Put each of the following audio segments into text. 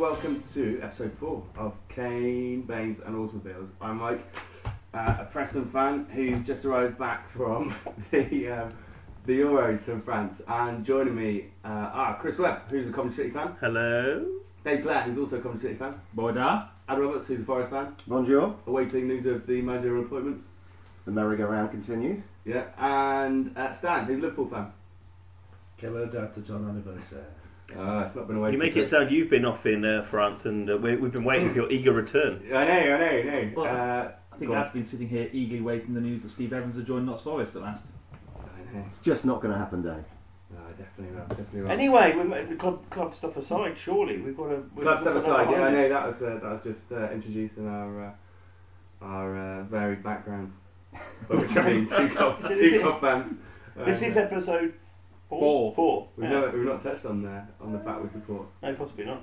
welcome to episode 4 of Kane, Baines and Automobiles. I'm Mike, a Preston fan who's just arrived back from the Euros from France, and joining me are Chris Webb, who's a Coventry City fan. Hello. Dave Blair, who's also a Coventry City fan. Boyda. Ad Roberts, who's a Forest fan. Bonjour. Awaiting news of the managerial appointments. The merry-go-round continues. Yeah, and Stan, who's a Liverpool fan. Hello, Dr. John Anniversary. It's not been away. You make it sound you've been off in France and we've been waiting for your eager return. I know. Well, I think I've been sitting here eagerly waiting the news that Steve Evans had joined Notts Forest at last. I know. It's just not going to happen, Dave. No, definitely not. Anyway, the club stuff aside, surely we've got to. Club stuff aside, yeah, I know that was just introducing our varied backgrounds. But which I mean, two club fans. This is episode 4. We've not touched on the fact we support. No, possibly not.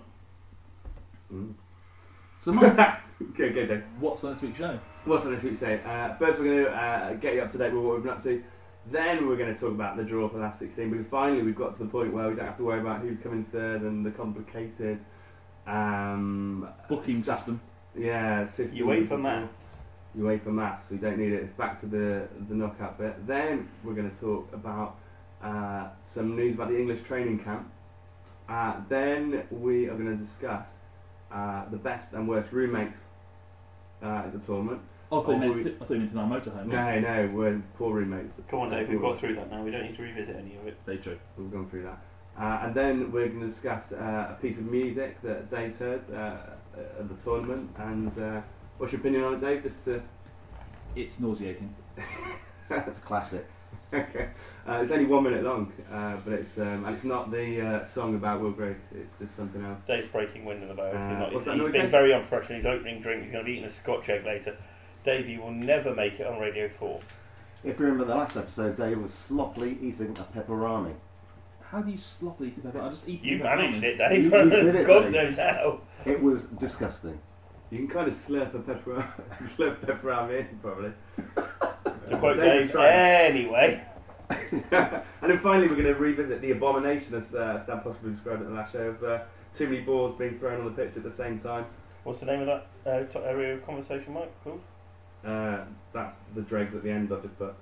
So, Mike, Go, Dave. what's on this week's show? What's on this week's show? First, we're going to get you up to date with what we've been up to. Then we're going to talk about the draw for the last 16, because finally we've got to the point where we don't have to worry about who's coming third and the complicated Booking system. Yeah, system. You wait for maths. You wait for maths. We don't need it. It's back to the knockout bit. Then we're going to talk about some news about the English training camp. Then we are going to discuss the best and worst roommates at the tournament. I thought you meant in our motorhome. No, we're poor roommates. Come on, Dave, we've got through that now. We don't need to revisit any of it. Very true. We've gone through that. And then we're going to discuss a piece of music that Dave's heard at the tournament. And what's your opinion on it, Dave? Just to... It's nauseating. It's classic. Okay. It's only 1 minute long, but it's not the song about Will Grigg. It's just something else. Dave's breaking wind in the boat. What's that He's noise, been Dave? very unprofessional. He's opening drink. He's going to be eating a Scotch egg later. Dave, you will never make it on Radio 4. If you remember the last episode, Dave was sloppily eating a pepperoni. How do you sloppily eat pepper? I just eat You the managed pepperoni. it, Dave. You did it, God Dave. knows how. It was disgusting. You can kind of slurp pepperami in, probably. To quote Dave's Dave, trying. anyway. And then finally we're going to revisit the abomination, as Stan possibly described it in the last show, of too many balls being thrown on the pitch at the same time. What's the name of that area of conversation, Mike? Cool. That's the dregs at the end I've just put.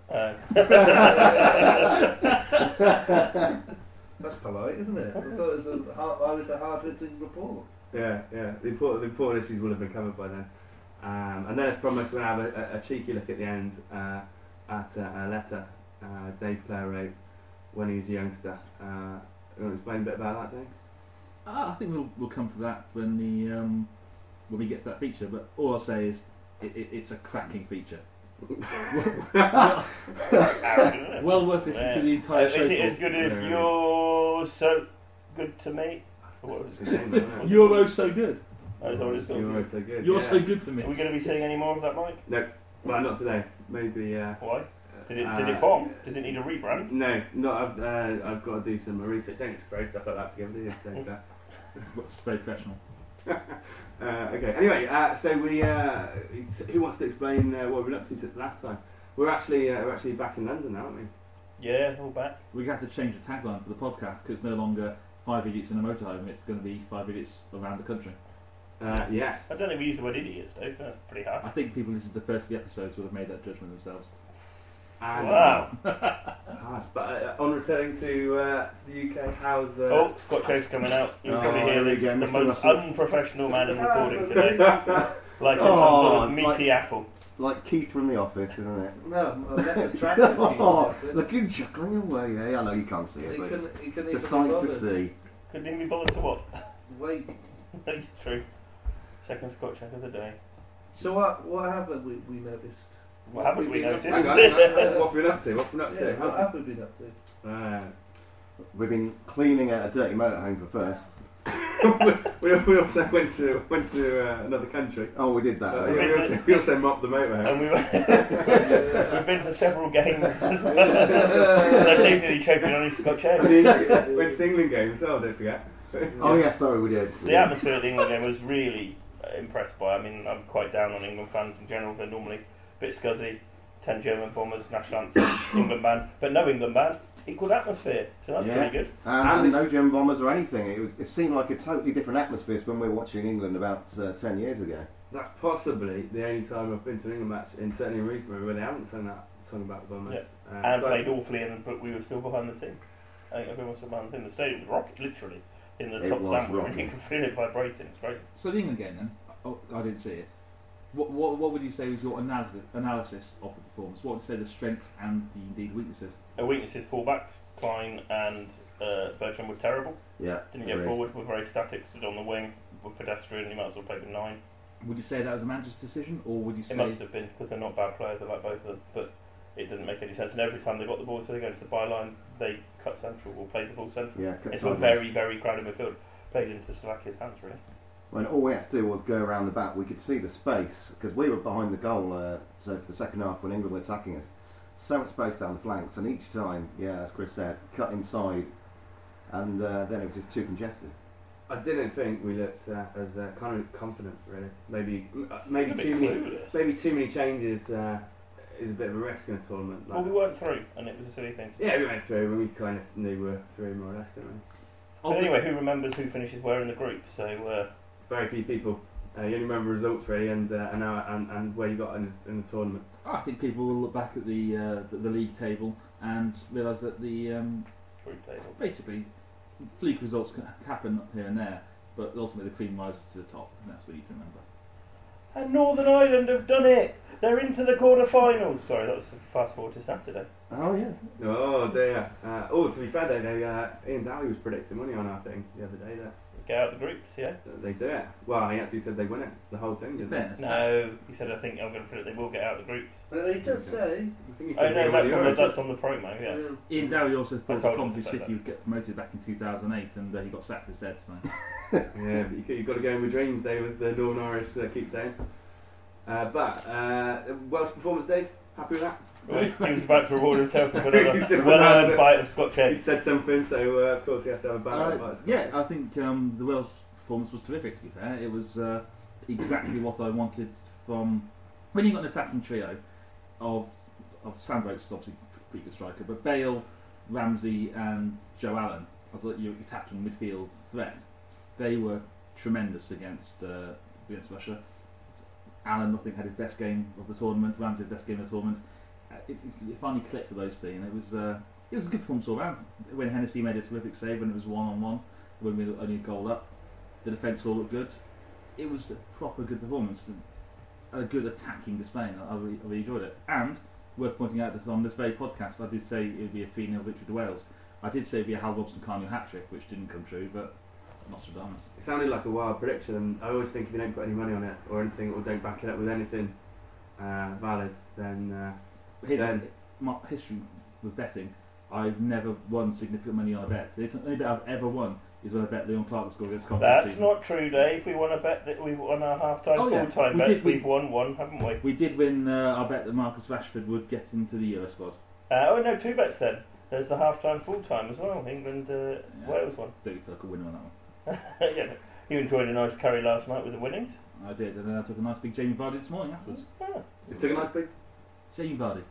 That's polite, isn't it? I thought it was the hard-hitting report. Yeah. The important issues will have been covered by then. And then as promised, we'll have a cheeky look at the end at a letter Dave Clare wrote when he was a youngster. You want to explain a bit about that, Dave? I think we'll come to that when we get to that feature. But all I'll say is it's a cracking feature. Well worth listening to the entire show. Is it as good as You're So Good to Me? What was it? You're oh so good. Oh, is that what it's called? You're so good. You're yeah. so good to me. Are we going to be saying any more of that, Mike? No, well, not today. Maybe. Why? Did it bomb? Does it need a rebrand? No, I've got to do some research. Don't spray stuff like that together, do you? Dave Clare? It's very professional. Okay. Anyway, so we who wants to explain what we've been up to since last time? We're actually back in London now, aren't we? Yeah, all back. We have to change the tagline for the podcast because it's no longer 5 idiots in a motorhome. It's going to be 5 idiots around the country. Yes. I don't think we use the word idiots, Dave. That's pretty harsh. I think people listening to the first 3 episodes would have made that judgment themselves. And, Wow. Harsh. But on returning to the UK, how's Oh, Scotch Oak's coming out. You'll probably hear there we this. go, The Mr. most Russell. unprofessional man in recording today. Like some sort of meaty apple. Like Keith from The Office, isn't it? No, less attractive. Oh, look him chuckling away. Hey, I know you can't see it, but it's a sight to see. Couldn't even be bothered to what? Wait. True. Second Scotch Oak of the day. So what happened? We noticed. What haven't we noticed? Hang on. What have we been up to? What have we been up to? We've been cleaning out a dirty motorhome for first. we also went to another country. Oh, we did that. We also mopped the motorhome. And we've been to several games as well. I think that he choking on his Scotch Oak. Went to the England game as well, don't forget. Oh yeah, sorry, we did. The atmosphere at the England game was really impressed by. I mean, I'm quite down on England fans in general. They're normally a bit scuzzy. 10 German bombers, national anthem, England band, but no England band. equal atmosphere, so that's pretty good. And no German bombers or anything. It seemed like a totally different atmosphere to when we were watching England about 10 years ago. That's possibly the only time I've been to an England match, certainly in recent memory, where they haven't sung that song about the bombers. Yeah. And played awfully, but we were still behind the team. I think everyone was still behind the team. The stadium was rocket, literally, in the top stand. You could feel it vibrating. It's crazy. So the England game then, I didn't see it. What would you say was your analysis of the performance? What would you say the strengths and the indeed weaknesses? Weaknesses, fullbacks, Klein and Bertrand were terrible. Yeah. Didn't get forward, were very static, stood on the wing, were pedestrian, you might as well play with 9. Would you say that was a manager's decision, or would you say... It must have been, because they're not bad players, I like both of them, but it didn't make any sense. And every time they got the ball, so they go into the byline, they cut central or played the ball central. Yeah, it's a very, very crowded midfield. Played into Slovakia's hands, really. When all we had to do was go around the back, we could see the space, because we were behind the goal, so for the second half when England were attacking us. So much space down the flanks, and each time, as Chris said, cut inside, and then it was just too congested. I didn't think we looked as kind of confident, really. Maybe too many changes is a bit of a risk in a tournament. Well, we weren't through, and it was a silly thing. Yeah, we went through, and we kind of knew we were through more or less, didn't we? But anyway, who remembers who finishes where in the group? So very few people. You only remember results really, and where you got in the tournament. I think people will look back at the league table and realise that the group table basically fluke results can happen here and there, but ultimately the cream rises to the top, and that's what you need to remember. And Northern Ireland have done it. They're into the quarter-finals. Sorry, that was fast forward to Saturday. Oh yeah. Oh dear. To be fair though, Ian Daly was predicting money on our thing the other day. Get out of the groups, yeah. They do it. Well, he actually said they win it, the whole thing, didn't he? No, he said, I think I'm going to predict they will get out of the groups. He does say. I think he said that's on the promo, yeah. Ian Dowie also thought that Coventry City would get promoted back in 2008, and he got sacked instead. So. Yeah, but you've got to go in with dreams, Dave, as the Northern Irish keep saying. But Welsh performance, Dave, happy with that? He was about to reward himself with another well-earned bite of Scotch egg. He said something, so of course he has to have a bite of Scotch. Yeah, I think the Welsh performance was terrific, to be fair. It was exactly what I wanted from... When you got an attacking trio of Sandroach's obviously a pretty good striker, but Bale, Ramsey and Joe Allen, I thought your attacking midfield threat, they were tremendous against Russia. Allen, I think, had his best game of the tournament. Ramsey, best game of the tournament. It finally clicked for those three, and it was a good performance all round. When Hennessy made a terrific save, when it was 1-on-1, when we were only a goal up, the defence all looked good. It was a proper good performance, a good attacking display. And I really enjoyed it. And worth pointing out that on this very podcast, I did say it would be a 3-0 victory to Wales. I did say it would be a Hal Robson-Kanu hat-trick, which didn't come true, but Nostradamus. It sounded like a wild prediction, and I always think if you don't put any money on it or anything, or don't back it up with anything valid, then my history with betting, I've never won significant money on a bet. The only bet I've ever won is when I bet Leon Clark would score against Coventry. That's not true, Dave. We won a bet that we won our half-time, full-time bet. We've won one, haven't we? We did win our bet that Marcus Rashford would get into the Euro squad. No, 2 bets then. There's the half-time, full-time as well. England, Wales one. Don't you feel like a winner on that one? Yeah, you enjoyed a nice curry last night with the winnings. I did, and then I took a nice big Jamie Vardy this morning afterwards. You took a nice big? Jamie Vardy.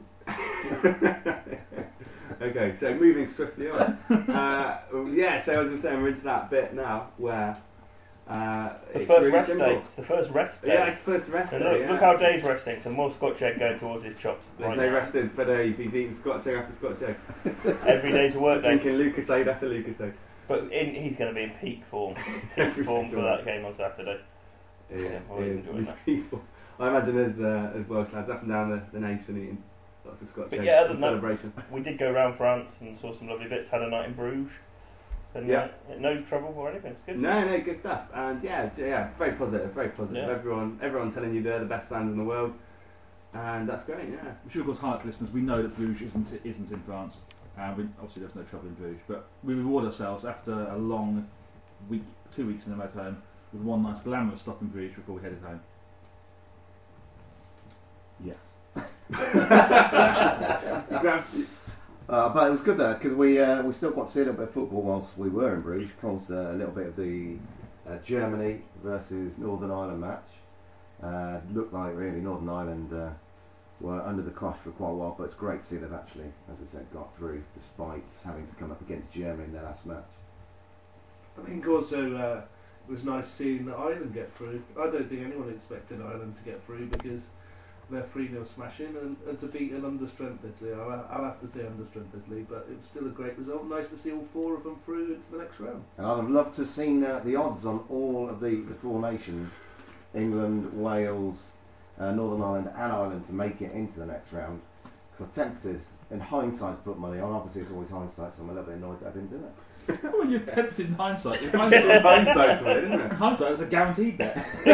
Okay, so moving swiftly on. So as I was saying, we're into that bit now where the first rest day. It's the first rest day. Yeah, it's the first rest day. Look how Dave's resting. Some more Scotch egg going towards his chops. There's no resting for Dave. He's eating Scotch egg after Scotch egg. Every day's a work day. Drinking Lucasade after Lucasade. But he's going to be in peak form. Peak form for that game on Saturday. Yeah, I imagine as Welsh lads up and down the nation eating lots of Scotch eggs in celebration. We did go around France and saw some lovely bits. Had a night in Bruges. And no trouble or anything. It's good. No, good stuff. And very positive. Yeah. Everyone telling you they're the best fans in the world, and that's great. Yeah. We should of course highlight to listeners. We know that Bruges isn't in France. Obviously, there's no trouble in Bruges, but we reward ourselves after a long 2 weeks in the motorhome with one nice glamorous stop in Bruges before we headed home. Yes. But it was good there because we still got to see a little bit of football whilst we were in Bruges. Of course, a little bit of the Germany versus Northern Ireland match. Looked like really Northern Ireland were under the cosh for quite a while, but it's great to see they've actually, as we said, got through despite having to come up against Germany in their last match. I think also it was nice seeing Ireland get through. I don't think anyone expected Ireland to get through because they're 3-0 smashing and to beat an understrength Italy. I'll have to say understrength Italy, but it was still a great result. Nice to see all 4 of them through into the next round. And I'd have loved to have seen the odds on all of the 4 nations, England, Wales, Northern Ireland and Ireland, to make it into the next round. Because I was tempted, in hindsight, to put money on. Obviously it's always hindsight, so I'm a little bit annoyed that I didn't do it. Well, you're tempted in hindsight. Hindsight's weird, isn't it? Hindsight is a guaranteed bet.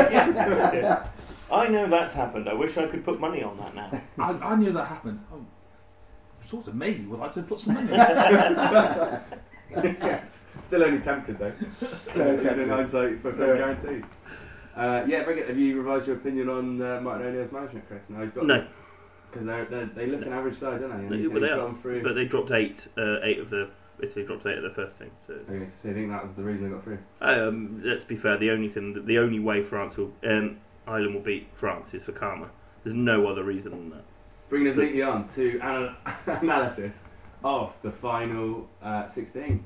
I know that's happened. I wish I could put money on that now. I knew that happened. Sort of maybe would like to put some money on. Yes. Still only tempted though. In hindsight, for some guaranteed. Yeah, very good. Have you revised your opinion on Martin O'Neill's management, Chris? No, he's got No. Because they look an average side, don't they? And But they are. gone through. But they dropped 8 of the. Italy dropped 8 of the first team. So, Okay, so you think that was the reason they got through? let's be fair. The only way France will Ireland will beat France is for karma. There's no other reason than that. Bringing us neatly on to analysis of the final 16,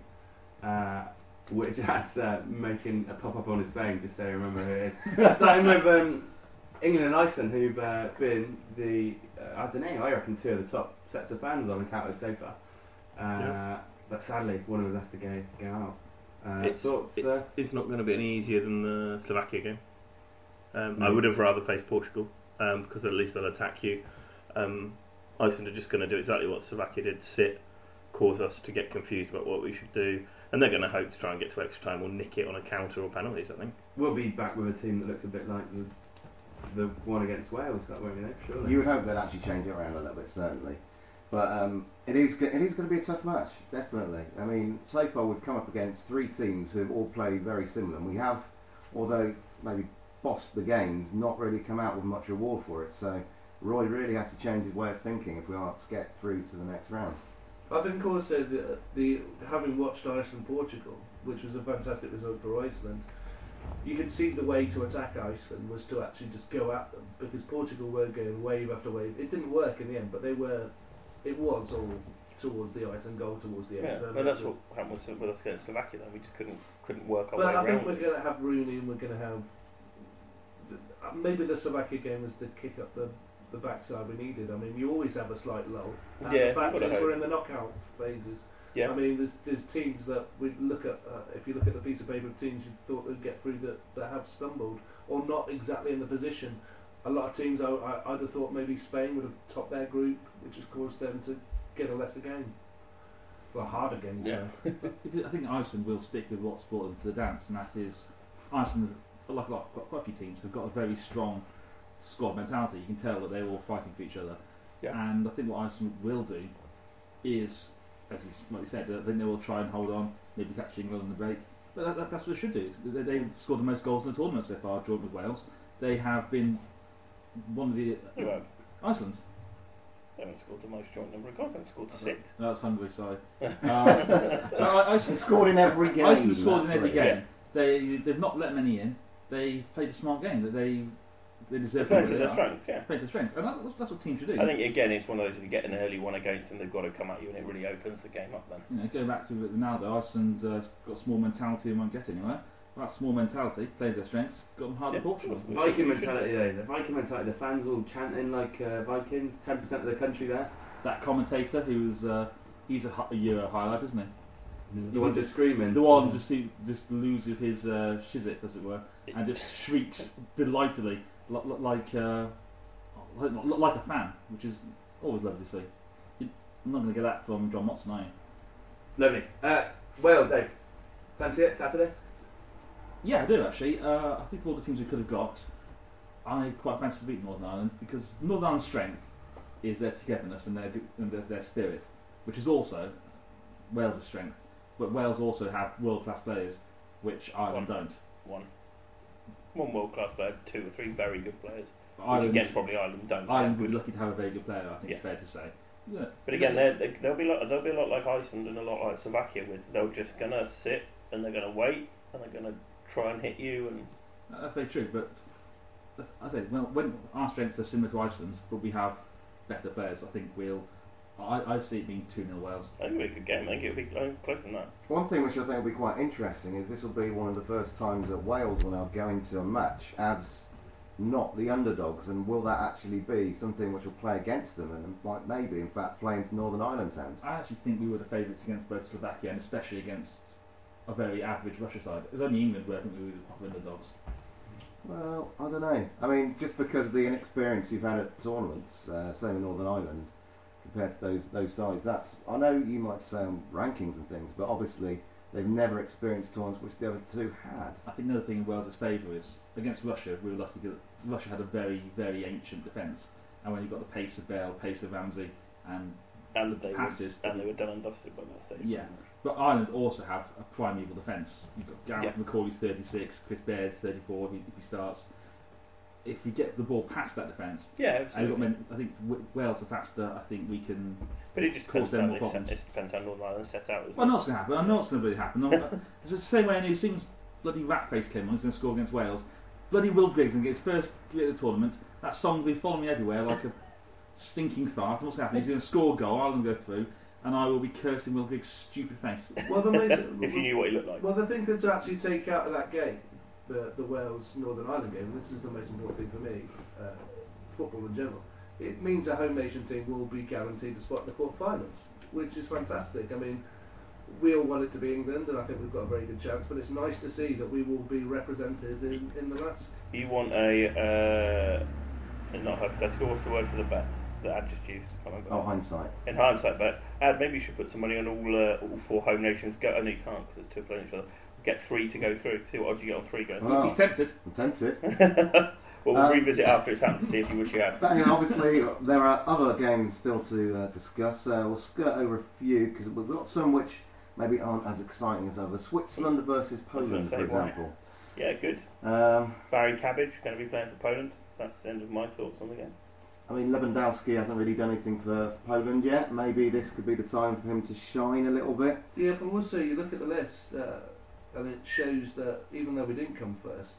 which has making a pop up on his phone, just so you remember who it is. Starting with England and Iceland, who've been the, I don't know, I reckon 2 of the top sets of fans on the counter so far. But sadly, one of us has to go out. Thoughts? It's not going to be any easier than the Slovakia game. I would have rather faced Portugal because at least they'll attack you. Iceland are just going to do exactly what Slovakia did: sit, cause us to get confused about what we should do, and they're going to hope to try and get to extra time or nick it on a counter or penalties. I think We'll be back with a team that looks a bit like the one against Wales, that won't we? Surely. You would hope they'd actually change it around a little bit, certainly. But it is going to be a tough match, definitely. I mean, so far we've come up against 3 teams who have all played very similar. And we have, although maybe bossed the games, not really come out with much reward for it. So Roy really has to change his way of thinking if we are to get through to the next round. I think also the having watched Iceland-Portugal, which was a fantastic result for Iceland, you could see the way to attack Iceland was to actually just go at them, because Portugal were going wave after wave. It didn't work in the end, but it was all towards the Iceland goal towards the end. well, that's what happened with us against Slovakia. Though we just couldn't work our But way I think around. we're going to have Rooney, and we're going to have maybe the Slovakia game was the kick up the backside we needed. I mean, you always have a slight lull. And Yeah, the fact gotta is hope. we're in the knockout phases. Yeah. I mean, there's teams that we look at. If you look at the piece of paper of teams you thought they'd get through that have stumbled or not exactly in the position. A lot of teams I'd have thought maybe Spain would have topped their group, which has caused them to get a lesser game. Well, harder game. Yeah. I think Iceland will stick with what's brought them to the dance, and that is Iceland, like quite a few teams, have got a very strong squad mentality. You can tell that they're all fighting for each other. Yeah. And I think what Iceland will do is, as you said, I think they will try and hold on, maybe catch England on the break. But that's what they should do. They've scored the most goals in the tournament so far, drawn with Wales. They have been one of the... Iceland. They haven't scored the most joint number of goals. They've scored 6. No, that's Hungary, sorry. Iceland Scored in every game. Iceland scored in that's every it. game. They've not let many in. They played a smart game. That they deserve They're to playing to their strengths, yeah. Played to their strengths, and that's what teams should do. I think again it's one of those, if you get an early one against them, they've got to come at you, and it really opens the game up then. You know, going back to Ronaldo, Iceland got small mentality and won't get anywhere. That small mentality, played their strengths, got them hard Yeah, at Portugal. of course. Viking mentality though, the Viking mentality, the fans all chanting like Vikings, 10% of the country there. That commentator who's he's a Euro highlight, isn't he? The one just screaming. The one just loses his shizit, as it were, and just shrieks delightedly like a fan, which is always lovely to see. I'm not going to get that from John Motson, are you? Lovely. Wales, Dave. Fancy it, Saturday? Yeah, I do actually. I think all the teams we could have got, I quite fancy to beat Northern Ireland, because Northern Ireland's strength is their togetherness and their spirit, which is also Wales' strength. But Wales also have world-class players, which Ireland don't. One world-class player, 2 or 3 very good players. Ireland, Which again, probably Ireland don't. Ireland would be lucky to have a very good player, I think it's Yeah. fair to say. Yeah. But again, they'll be a lot like Iceland and a lot like Slovakia. They're just gonna sit and they're gonna wait and they're gonna try and hit you. And That's very true, but I say, well, when our strengths are similar to Iceland's, but we have better players, I think I see it being 2-0 Wales. I think it'll be a good game. I think it'll be closer than that. One thing which I think will be quite interesting is this will be one of the first times that Wales will now go into a match as not the underdogs, and will that actually be something which will play against them and might maybe in fact play into Northern Ireland's hands? I actually think we were the favourites against both Slovakia and especially against a very average Russia side. It was only England where I think we were the proper underdogs. Well, I don't know. I mean, just because of the inexperience you've had at tournaments, same in Northern Ireland, compared to those sides, I know you might say on rankings and things, but obviously they've never experienced tournaments which the other two had. I think another thing in Wales' favour is against Russia, we were lucky that Russia had a very, very ancient defence, and when you've got the pace of Bale, pace of Ramsey, and they passes, they were done and dusted by that stage. Yeah. But Ireland also have a primeval defence. You've got Gareth McCauley's 36, Chris Baird's 34 if he starts. If we get the ball past that defence, Yeah, absolutely. I think Wales are faster. I think we can. But it just cause depends them how more problems. it depends how Northern Ireland set out. Well, I know it's going to happen. I know it's going to really happen. It's the same way. As soon as bloody Ratface came on, he's going to score against Wales. Bloody Will Griggs and get his first three at the tournament. That song's been following me everywhere like a stinking fart. And what's going to happen? He's going to score a goal. Ireland will go through, and I will be cursing Will Griggs' stupid face. Well, If you knew what he looked like. Well, the thing to actually take out of that game, the Wales Northern Ireland game, and this is the most important thing for me, football in general. It means a home nation team will be guaranteed a spot in the quarter-finals, which is fantastic. I mean, we all want it to be England, and I think we've got a very good chance. But it's nice to see that we will be represented in the match. You want not hypothetical, what's the word for the bet that Ad just used? I can't remember. Oh, hindsight. In hindsight bet. Ad, maybe you should put some money on all four home nations. Go, I know you can't because it's two playing each other. Get three to go through. See what odds you get on three going through. Oh. He's tempted. I'm tempted. Well, we'll revisit after it's happened to see if you wish you had. But anyway, obviously, there are other games still to discuss. We'll skirt over a few because we've got some which maybe aren't as exciting as others. Switzerland versus Poland, for example. Yeah, good. Barry Cabbage going to be playing for Poland. That's the end of my thoughts on the game. I mean, Lewandowski hasn't really done anything for Poland yet. Maybe this could be the time for him to shine a little bit. Yeah, but also you look at the list, and it shows that even though we didn't come first,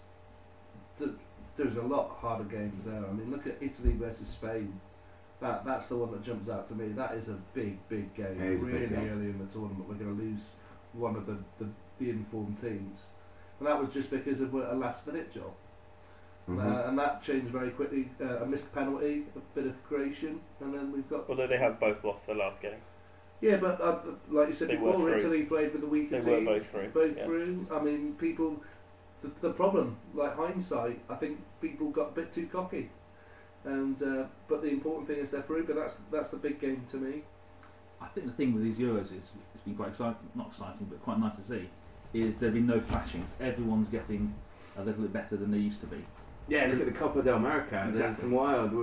there's a lot harder games there. I mean, look at Italy versus Spain. That's the one that jumps out to me. That is a big game. It is a really big game. early in the tournament, we're going to lose one of the informed teams, and that was just because of a last-minute job. Mhm. And that changed very quickly. A missed penalty, a bit of creation, and then we've got. Although they have both lost their last games. Yeah, but like you said They were before, through. Italy played with the weaker They were team. both through. Yeah. Through. I mean, people. The problem, like hindsight, I think people got a bit too cocky, and but the important thing is they're through. But that's the big game to me. I think the thing with these Euros is it's been quite exciting, not exciting, but quite nice to see, is there have been no thrashings. Everyone's getting a little bit better than they used to be. Yeah, look at the Copa del America. There's Exactly. some wild.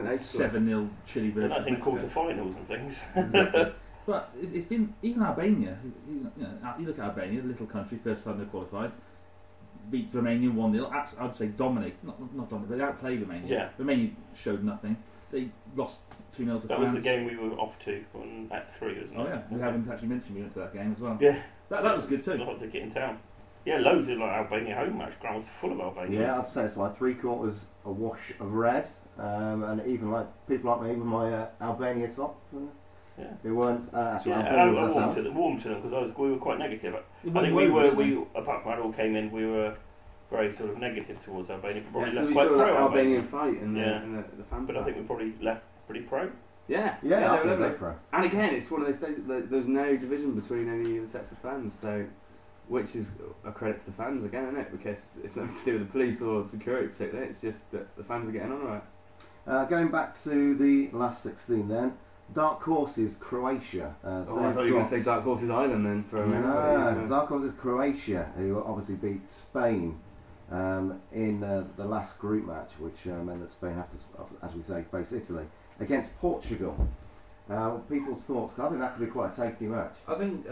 7-0 Chile And versus that's in Mexico. quarter-finals and things. Exactly. But it's been, even Albania, you look at Albania, a little country, first time they qualified, beat Romania 1-0, I'd say dominate, not dominate, but they outplayed Romania. Yeah. Romania showed nothing. They lost 2-0 to That France. was the game we were off to on Act 3, wasn't it? Oh yeah, we haven't actually mentioned we went to that game as well. Yeah. That was good too. Not to get in town. Yeah, loads of Albania home match grounds full of Albania. Yeah, I'd say it's like 3/4 a wash of red, and even like people like me with my Albania top. Yeah. Who weren't actually Yeah, Albanians I ourselves. warmed to them because we were quite negative. It I think went well, we apart from Adol came in, we were very sort of negative towards Albania. Yeah, Probably so left we quite saw that pro Albanian fight in Yeah. the fan but I fight. think we probably left pretty pro. Yeah, Yeah, I they were think lovely. they're pro. And again, it's one of those things that there's no division between any of the sets of fans, so which is a credit to the fans again, isn't it? Because it's nothing to do with the police or security particularly. It's just that the fans are getting on right. Going back to the last 16 then, Dark Horses Croatia. Oh, I thought you were going to say Dark Horses Island then for a minute. No, Dark Horses Croatia, who obviously beat Spain in the last group match, which meant that Spain have to, as we say, face Italy against Portugal. People's thoughts, because I think that could be quite a tasty match. I think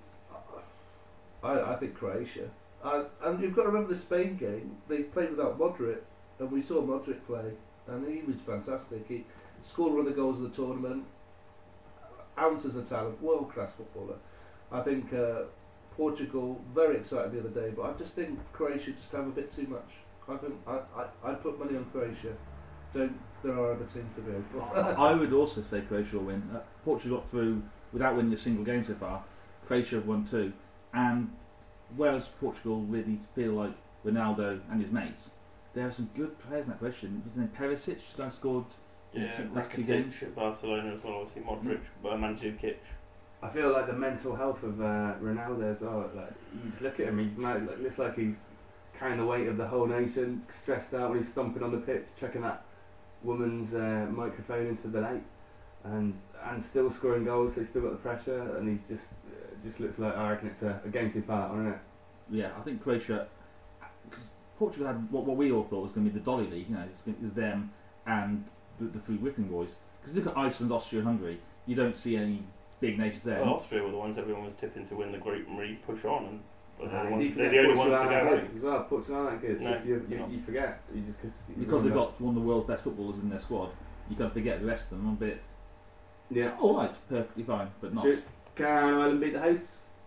I think Croatia. And you've got to remember the Spain game. They played without Modric, and we saw Modric play, and he was fantastic. He scored one of the goals of the tournament. Ounces of talent, world class footballer. I think Portugal very excited the other day, but I just think Croatia just have a bit too much. I think I'd put money on Croatia. There are other teams to go for. I would also say Croatia will win. Portugal got through without winning a single game so far. Croatia have won 2, and whereas Portugal really feel like Ronaldo and his mates, there are some good players in that question. His name Perisic, the guy scored in the last 2 games. Rakitic at Barcelona as well, obviously Modric, Mandzukic. I feel like the mental health of Ronaldo as well. Like, you just look at him, looks like he's carrying the weight of the whole nation, stressed out when he's stomping on the pitch, chucking that woman's microphone into the lake, and still scoring goals. So he's still got the pressure, and he's just looks like, I reckon it's a game too far, isn't it? Yeah, I think Croatia, because Portugal had what we all thought was going to be the Dolly League. You know, it's them and the three whipping boys. Because look at Iceland, Austria, and Hungary. You don't see any big nations there. Well, Austria were the ones everyone was tipping to win the group and really push on, and they're They're the only ones to go home. as well. Portugal aren't that good. No, Just you forget. Because they've got one of the world's best footballers in their squad, you can't forget the rest of them a bit. Yeah. All right, perfectly fine, but not. Can Ireland beat the hosts?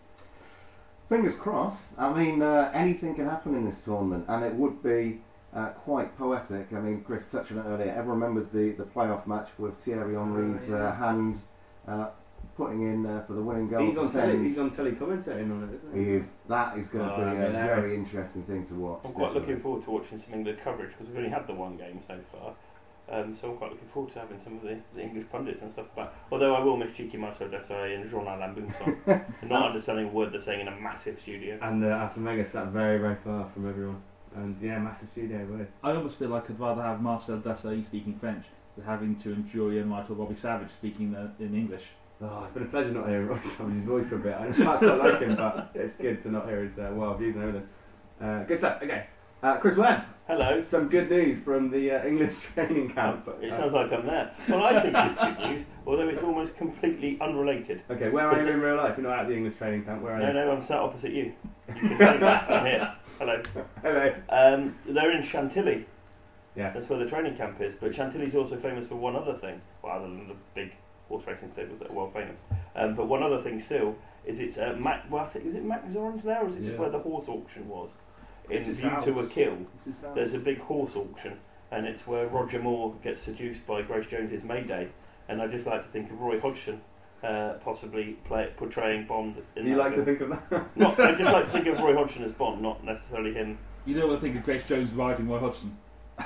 Fingers crossed. I mean, anything can happen in this tournament, and it would be quite poetic. I mean, Chris touched on it earlier. Everyone remembers the playoff match with Thierry Henry's hand putting in for the winning goal. He's on telly commentating on it, isn't he? He is. That is going to be a very interesting thing to watch. I'm quite looking forward to watching some English coverage because we've only had the one game so far. So I'm quite looking forward to having some of the English pundits and stuff about. Although I will miss cheeky Marcel Desailly and Jean-Alain Boumson, not understanding a word they're saying in a massive studio. And Arsene Wenger sat very, very far from everyone. And yeah, massive studio, really. I almost feel like I'd rather have Marcel Desailly speaking French than having to endure Ian Wright or Robbie Savage speaking in English. Oh, it's been a pleasure not hearing Robbie Savage's voice for a bit. I quite like him, but it's good to not hear his wild views and everything. Good stuff. Okay. Chris Webb. Hello. Some good news from the English training camp. It sounds like I'm there. Well, I think it's good news, although it's almost completely unrelated. Okay, where are you in real life? You're not at the English training camp. Where are you? No, I'm sat opposite you. You can see that. I'm here. Hello. Hello. They're in Chantilly. Yeah. That's where the training camp is. But Chantilly's also famous for one other thing. Well, other than the big horse racing stables that are world famous. But one other thing still is it's Mac Zoran's there, or is it just where the horse auction was? In View to a Kill, there's a big horse auction, and it's where Roger Moore gets seduced by Grace Jones's Mayday. And I just like to think of Roy Hodgson possibly portraying Bond. Do you like to think of that? I just like to think of Roy Hodgson as Bond, not necessarily him. You don't want to think of Grace Jones riding Roy Hodgson.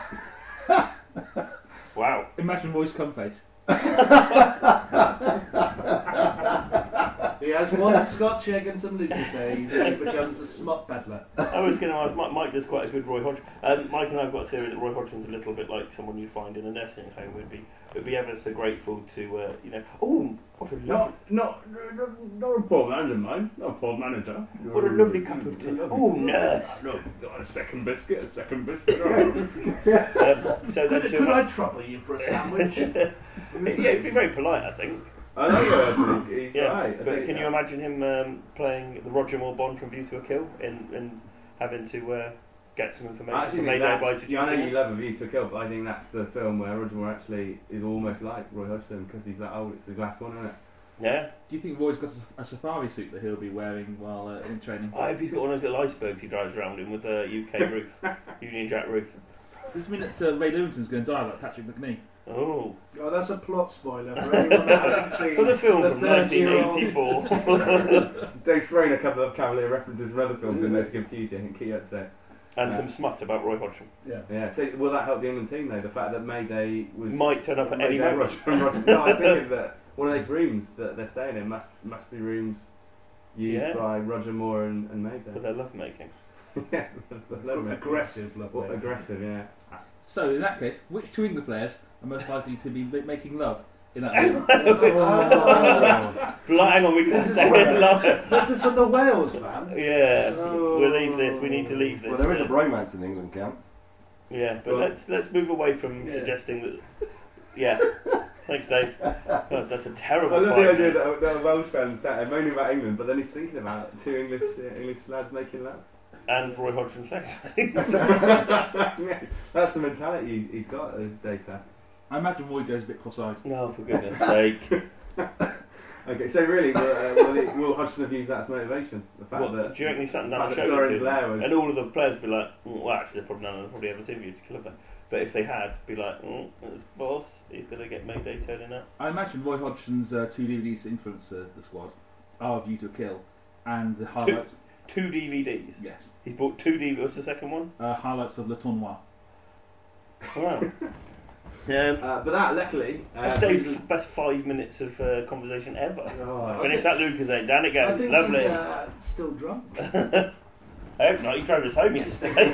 Wow. Imagine Roy's cum face. He has one Scotch egg and some Lucozade, and he becomes a smut peddler. I was going to ask, Mike does quite a good Roy Hodgson. Mike and I have got a theory that Roy Hodgson's a little bit like someone you find in a nursing home. Would be ever so grateful to, oh, what a lovely... Not a poor manager, mine. Not a poor manager. What a lovely cup of tea. Oh, nurse. No, a second biscuit. So then Could I trouble you for a sandwich? yeah, he'd be very polite, I think. I know he's Yeah, right. but can you imagine him playing the Roger Moore Bond from View to a Kill and having to get some information from Mayday by I know you love A View to a Kill, but I think that's the film where Roger Moore actually is almost like Roy Hodgson because he's that old. It's the last one, isn't it? Yeah. Do you think Roy's got a safari suit that he'll be wearing while in training? I hope he's got one of those little icebergs he drives around in with a UK roof, Union Jack roof. This minute Ray Lewington's going to die like Patrick McNee. Oh, that's a plot spoiler for anyone that hasn't seen for the film from 30-year-old 1984. They've thrown a couple of Cavalier references from other films in there to confuse you, I think he had to. And some smut about Roy Hodgson. Yeah. So will that help the England team though? The fact that Mayday might turn up at any moment. No, I was thinking that one of those rooms that they're staying in must be rooms used by Roger Moore and Mayday. For their love making. Yeah, aggressive love making. Aggressive, yeah. So in that case, which two England players are most likely to be making love in that room? Hang on, we can stay in love. This is from the Wales man. Yeah, we'll leave this. We need to leave this. Well, there is a bromance in the England camp. Yeah, but let's move away from suggesting that. Yeah. Thanks, Dave. God, that's a terrible. I love the idea that a Welsh fan sat there moaning about England, but then he's thinking about two English lads making love. And Roy Hodgson sex. That's the mentality he's got, Dave. I imagine Roy goes a bit cross-eyed. No, for goodness sake. Okay, so really, will Hodgson have used that as motivation? The fact that do you reckon he sat down and showed it to them? And all of the players be like, well, actually, none of them probably ever seen View to Kill, have they? But if they had, be like, it's boss, he's going to get Mayday turning up. I imagine Roy Hodgson's 2 DVDs to influence the squad are View to a Kill and the highlights. 2 DVDs. Yes. He's bought 2 DVDs. What's the second one? Highlights of Le Tournoi. Wow. But that, luckily, That's Dave's best 5 minutes of conversation ever. Oh, Finish that Lucasade, down it I goes. think Lovely. he's still drunk. I hope not, he drove us home yesterday.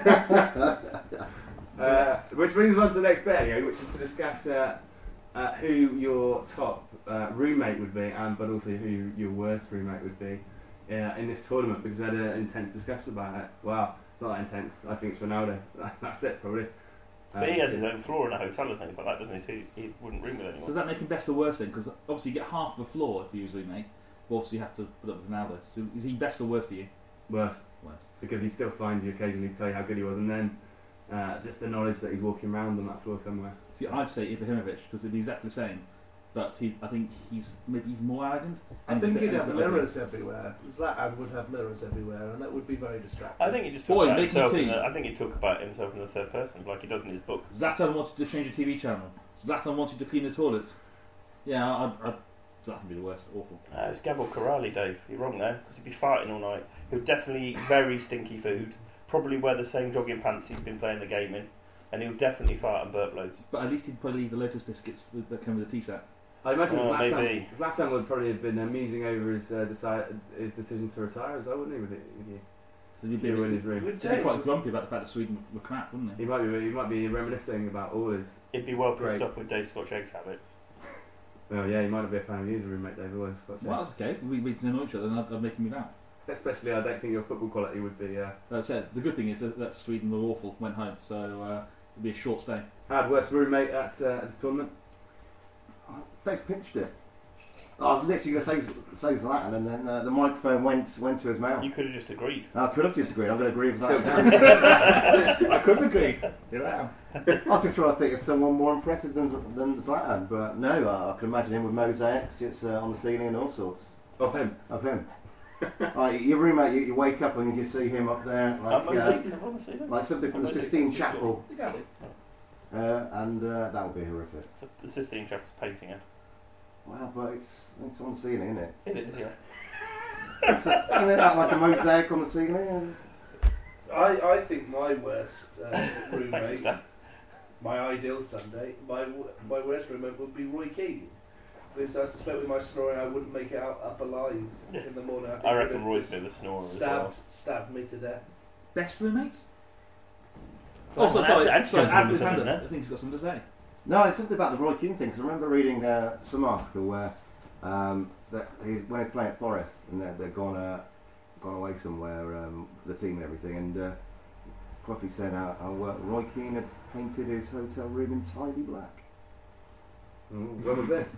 Which brings us on to the next bit, anyway, which is to discuss who your top roommate would be, but also who your worst roommate would be in this tournament, because we had an intense discussion about it. Well, it's not that intense. I think it's Ronaldo. That's it, probably. But he has his own floor in a hotel and things like that, doesn't he? So he wouldn't room with So anyone. does that make him best or worse then? Because obviously you get half the floor if you use roommate, but obviously you have to put up with Ronaldo. So is he best or worse for you? Worst, Worse. because he still finds you occasionally to tell you how good he was, and then just the knowledge that he's walking around on that floor somewhere. See, I'd say Ibrahimovic because it'd be exactly the same, but I think he's more arrogant. I and think he's a he'd bit- have and he's a bit mirrors everywhere. Zlatan would have mirrors everywhere, and that would be very distracting. I think he just talked Boy, about make me himself. tea. I think he talked about himself in the third person, like he does in his book. Zlatan wanted to change the TV channel. Zlatan wanted to clean the toilets. Yeah, Zlatan would be the worst. Awful. It's Gabriel Corrali, Dave. You're wrong there, because he'd be farting all night. He would definitely eat very stinky food, probably wear the same jogging pants he's been playing the game in, and he would definitely fart and burp loads. But at least he'd probably leave the Lotus biscuits that come with the tea set. I imagine maybe. Zlatan would probably have been musing over his decision to retire as well, wouldn't he? With you? So he'd be, You were in his room. Would he'd be say- quite grumpy about the fact that Sweden were crap, wouldn't he? He might be reminiscing about all his. He'd be well pissed Great. off with Dave Scotch Egg's habits. Well, yeah, he might not be a fan of you as a roommate, David. Well, Well, that's okay. We know each other, and I'd make him move out. especially, I don't think your football quality would be. That said, the good thing is that Sweden were awful, went home, so it'd be a short stay. Had worst roommate at this tournament. Dave pinched it. I was literally going to say Zlatan, and then the microphone went to his mouth. You could have just agreed. I could have disagreed. I'm going to agree with Zlatan. I could have agreed. Here I am. I was just trying to think of someone more impressive than Zlatan, but no, I can imagine him with mosaics just on the ceiling and all sorts Of him. of him. Like your roommate, you wake up and you just see him up there, like something from the Sistine Chapel, and that would be horrific. The Sistine Chapel's painting it. Wow, but it's on the ceiling, isn't it? Is it? Yeah. Isn't it like a mosaic on the ceiling? I think my worst Thanks, roommate, Dan. my ideal Sunday, my worst roommate would be Roy Keane. Because I suspect with my snoring I wouldn't make it up alive in the morning. think I he reckon would Roy's a bit of a snorer as stabbed, well. stabbed me to death. Best roommates? Well, sorry, Ad's sorry, jumping Ad into was something hand up. there. I think he's got something to say. No, it's something about the Roy Keane thing, 'cause I remember reading some article where that when he was playing at Forest and they'd gone away somewhere, the team and everything, and Cruffy said how Roy Keane had painted his hotel room in tidy black. When was this?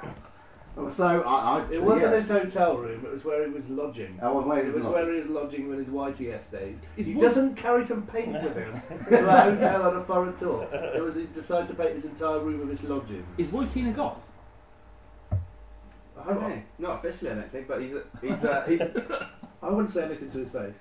So It wasn't yeah. his hotel room, it was where he was lodging. Oh, well, It was where he was lodging when his YTS days. Is He Roy- doesn't carry some paint with him to a hotel on a foreign tour. It was he decided to paint his entire room of his lodging. Is Roy Keane a goth? I don't know. Not officially, I don't think, but he's I wouldn't say anything to his face.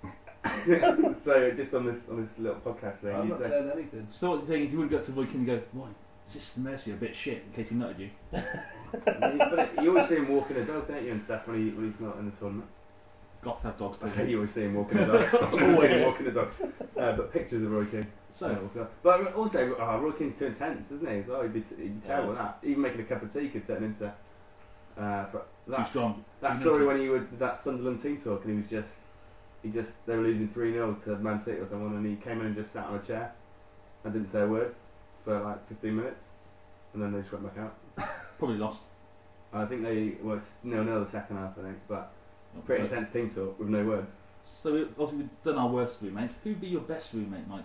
so just on this little podcast thing. I'm you not say- saying anything. So what you're saying is you wouldn't go up to Roy Keane and go, Roy, Sister Mercy a bit shit in case he nutted you. But you always see him walking a dog, don't you, and stuff when he's not in the tournament. Goths have dogs I say too. you always see him walking a dog. always see him walking a dog. But pictures of Roy Keane. So, But also, Roy Keane's too intense, isn't he? As well, he'd be terrible at that. Even making a cup of tea could turn into. too That, strong. that Too story naughty. when he was that Sunderland team talk, and they were losing 3-0 to Man City or someone, and he came in and just sat on a chair and didn't say a word for like 15 minutes, and then they just went back out. Probably lost. I think they was 0-0 the second half, I think, but Not pretty first. intense team talk with no words. So obviously we've done our worst roommates. Who'd be your best roommate, Mike?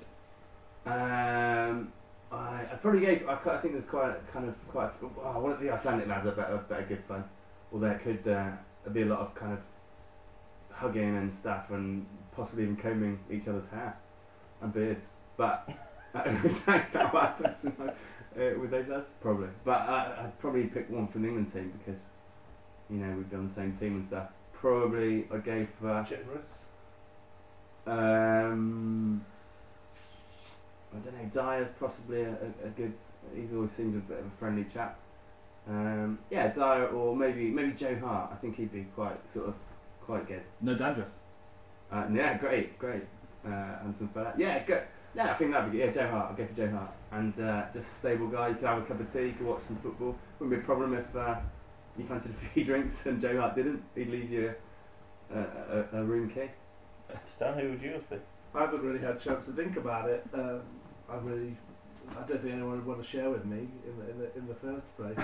I probably gave. I think there's quite. One of the Icelandic lads are better good fun. Although it could be a lot of kind of hugging and stuff, and possibly even combing each other's hair and beards. But is that what happens with those lads? Probably. But I'd probably pick one from the England team because we've done the same team and stuff. Probably I gave. Generous. I don't know. Dyer's possibly a good. He's always seemed a bit of a friendly chap. Yeah, Dyer or maybe Joe Hart. I think he'd be quite good. No dandruff. Yeah, great. Handsome fella. Yeah, good. Yeah, I think that'd be good. Yeah, Joe Hart. I'll go for Joe Hart. And just a stable guy. You could have a cup of tea. You could watch some football. Wouldn't be a problem if you fancied a few drinks and Joe Hart didn't. He'd leave you a room key. Stan, who would yours be? I haven't really had a chance to think about it. I don't think anyone would want to share with me in the first place.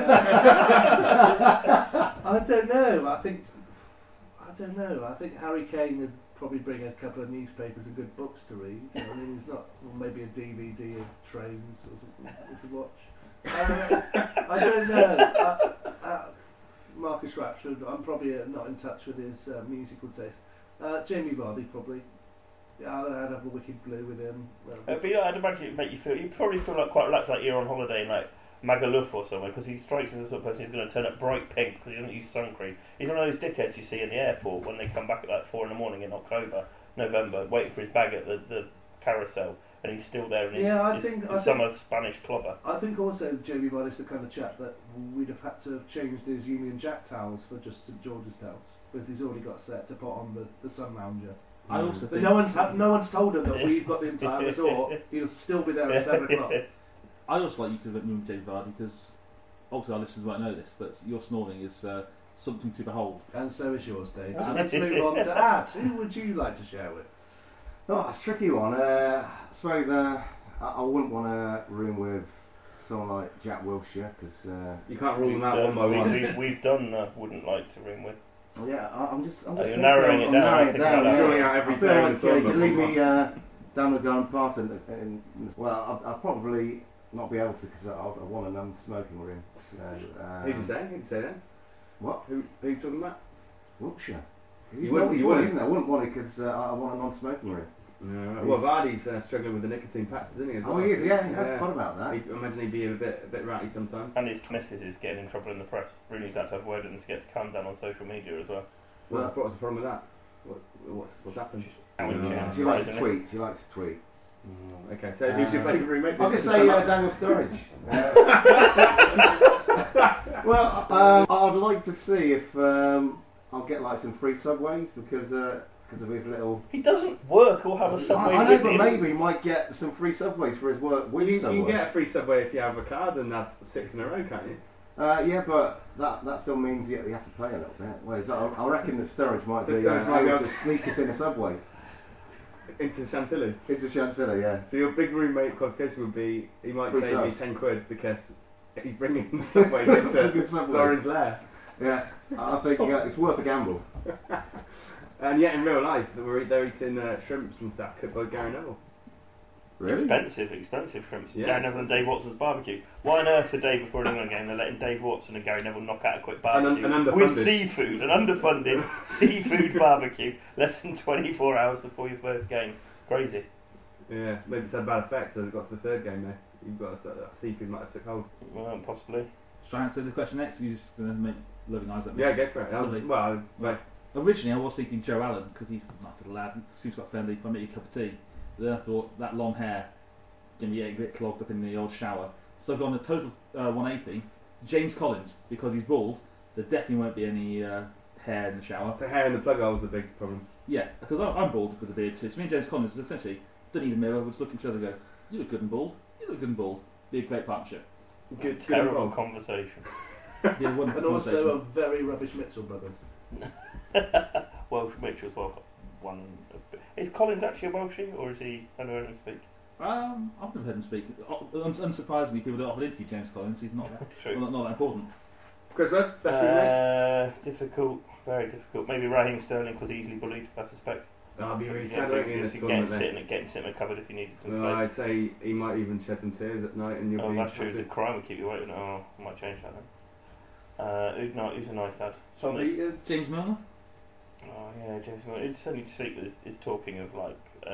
I don't know. I think Harry Kane would probably bring a couple of newspapers and good books to read. I mean, he's not. Well, maybe a DVD of trains or something to watch. I don't know. Marcus Rashford. I'm probably not in touch with his musical taste. Jamie Vardy probably. Yeah, I'd have a wicked glue with him. But yeah, I'd imagine it'd make you feel. You'd probably feel like quite relaxed, like you're on holiday in like Magaluf or somewhere, because he strikes me as the sort of person who's going to turn up bright pink because he doesn't use sun cream. He's one of those dickheads you see in the airport when they come back at like 4 in in October, November, waiting for his bag at the carousel, and he's still there in his summer Spanish clobber. I think also Jamie Vardy's the kind of chap that we'd have had to have changed his Union Jack towels for just St George's towels, because he's already got set to put on the sun lounger. I also But think no one's told him that we've got the entire resort. He'll still be there at 7 o'clock. I also like you to remove Jamie Vardy because obviously our listeners won't know this, but your snorting is something to behold. And so is yours, Dave. So let's move on to Ad. Who would you like to share with? Oh, it's a tricky one. I suppose I wouldn't want to room with someone like Jack Wilshere because you can't rule them out one by one. We've done wouldn't like to room with. yeah, I'm just you're narrowing it down. Narrowing it down. I'm Yeah. drawing out every I feel day like and talking you could about leave me football. down the garden path, well, I'll probably not be able to because I want a non-smoking room. So, Who'd you say then? What? Who you talking about? Wiltshire. You He's wouldn't- naughty you boy, wouldn't? isn't it? I wouldn't want it because I want a non-smoking room. No. Well, Vardy's struggling with the nicotine patches, isn't he? As well? Oh, he is. Yeah, I forgot about that. I imagine he'd be a bit ratty sometimes. And his missus is getting in trouble in the press. Rooney's had to have word with him to get to calm down on social media as well. What's the problem with that? What's happened? She likes to tweet. She likes to tweet. Okay, so who's your favourite roommate? I'll just say Daniel Sturridge. Well, I'd like to see if I'll get like some free subways because of his little. He doesn't work or have a subway. I know, with but him. maybe he might get some free subways for his work with You Subway. can get a free subway if you have a card and have 6 in a row, can't you? Yeah, but that still means you have to pay a little bit. Whereas I reckon that Sturridge might So be Sturridge might be able able to sneak us in a subway. Into Chantilly. Into Chantilly, yeah. So your big roommate qualification would be he might Free save you subs. 10 quid because he's bringing the subway It's a good into subway. Soren's lair. Yeah, I think it's worth a gamble. And yet in real life, they're eating shrimps and stuff cooked by Gary Neville. Really? Expensive shrimps. Yeah. Gary Neville and Dave Watson's barbecue. Why on earth the day before an England game they're letting Dave Watson and Gary Neville knock out a quick barbecue And underfunded. with seafood, an underfunded seafood barbecue less than 24 hours before your first game? Crazy. Yeah, maybe it's had a bad effect as it got to the third game there. You've got that seafood might have took hold. Well, possibly. Should I answer the question next? You're just going to make loving eyes at me. Yeah, go for it. Lovely. Well, Originally, I was thinking Joe Allen because he's a nice little lad. Seems quite friendly. If I make you a cup of tea, then I thought that long hair can get a bit clogged up in the old shower. So I've gone a total 180. James Collins, because he's bald, there definitely won't be any hair in the shower. so hair in the plug hole is the big problem. Yeah, because I'm bald with a beard too. So me and James Collins essentially don't need a mirror. We'll just look at each other and go, "You look good and bald. You look good and bald." Be a great partnership. Good Terrible involved. conversation. Be a wonderful And also conversation. a very rubbish Mitchell brothers. Welsh Mitchell's one. Is Collins actually a Welshie or is he? I don't know him speak. I've never heard him speak. Unsurprisingly, people don't often interview James Collins. He's not that, True. not that important. Chris Webb, best roommate? Difficult, very difficult. Maybe Raheem Sterling was easily bullied, I suspect. I'll be really You sad won't you, in this tournament then? getting sitting covered if you needed some Well, space. I'd say he might even shed some tears at night and you'll Oh, be that's true. happy. The crime would keep you waiting. Oh, I might change that then. Who's a nice dad? Tommy, James Milner. Oh yeah, James. It's only to sleep with is talking of like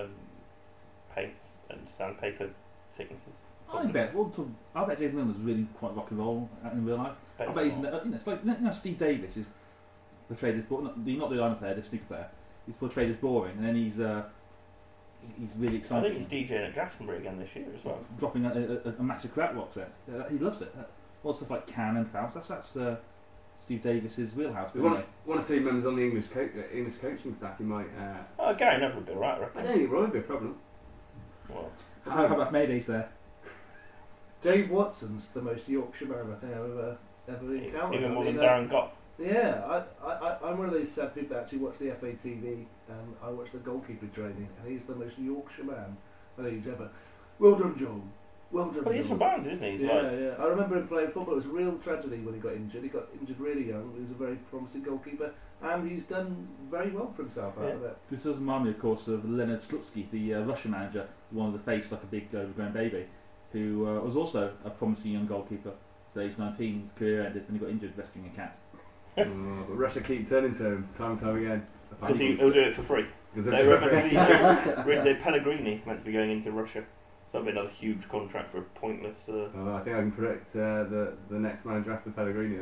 paints and sandpaper thicknesses. I bet James Milner's really quite rock and roll in real life. I bet he's it's like Steve Davis is portrayed as not the Ireland player, the snooker player. He's portrayed as boring, and then he's really I excited. think he's DJing at Glastonbury again this year as well. Dropping a massive crack rock set. He loves it. Well, stuff like Can and Faust. That's Steve Davis's wheelhouse. There's one or two members on the English coaching staff you might. Oh, Gary Neville would be alright, I I reckon. don't think Roy would be a problem. Well, How about Mayday's there? Dave Watson's the most Yorkshire man I think I've ever encountered. even more I than mean, Darren Goff. Yeah, I'm one of those sad people that actually watch the FATV and I watch the goalkeeper training, and he's the most Yorkshire man I think he's ever. Well done, Joel. Well done, Well, he's from Joel. Barnes, isn't he? He's Yeah, like, yeah. I remember him playing football. It was a real tragedy when he got injured. He got injured really young. He was a very promising goalkeeper, and he's done very well for himself out of it. This does remind me, of course, of Leonard Slutsky, the Russian manager, who wanted to face like a big overgrown baby, who was also a promising young goalkeeper. At age 19, his career ended when he got injured rescuing a cat. But Russia keep turning to him time and time again. because he'll do it for free. Because They were meant to be Rinde Pellegrini meant to be going into Russia. So that'll be another huge contract for a pointless. Oh, I think I can predict the next manager after Pellegrini.